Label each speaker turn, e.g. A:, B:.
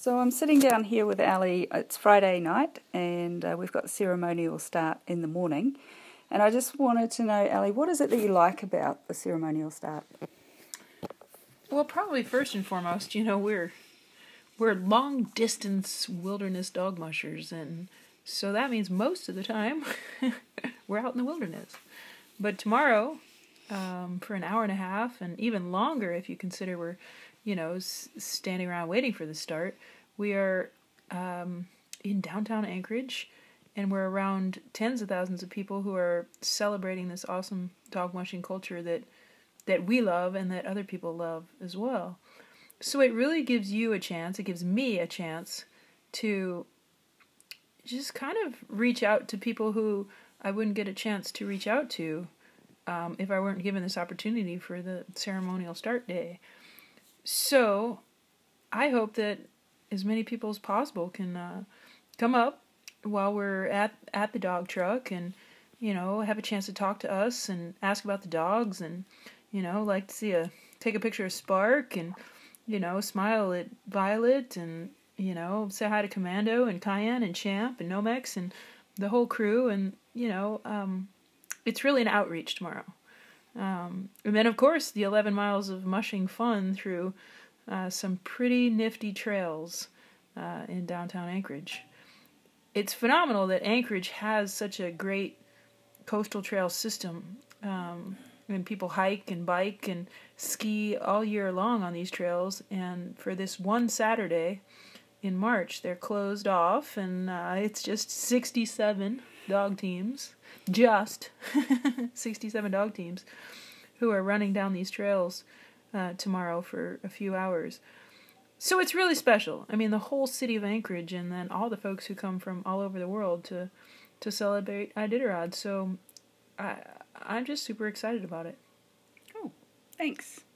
A: So I'm sitting down here with Ali. It's Friday night, and we've got the ceremonial start in the morning. And I just wanted to know, Ali, what is it that you like about the ceremonial start?
B: Well, probably first and foremost, we're long distance wilderness dog mushers, and so that means most of the time we're out in the wilderness. But tomorrow, for an hour and a half, and even longer if you consider we're, standing around waiting for the start, we are in downtown Anchorage, and we're around tens of thousands of people who are celebrating this awesome dog mushing culture that we love and that other people love as well. So it really gives you a chance, it gives me a chance to just kind of reach out to people who I wouldn't get a chance to reach out to if I weren't given this opportunity for the ceremonial start day. So I hope that as many people as possible can come up while we're at the dog truck and, have a chance to talk to us and ask about the dogs and, like to take a picture of Spark and, smile at Violet and, say hi to Commando and Cayenne and Champ and Nomex and the whole crew. And, it's really an outreach tomorrow. And then, of course, the 11 miles of mushing fun through some pretty nifty trails in downtown Anchorage. It's phenomenal that Anchorage has such a great coastal trail system. And people hike and bike and ski all year long on these trails. And for this one Saturday in March, they're closed off, and it's just 67 dog teams. Just 67 dog teams who are running down these trails tomorrow for a few hours. So it's really special. I mean, the whole city of Anchorage and then all the folks who come from all over the world to celebrate Iditarod. So I'm just super excited about it.
A: Oh, thanks.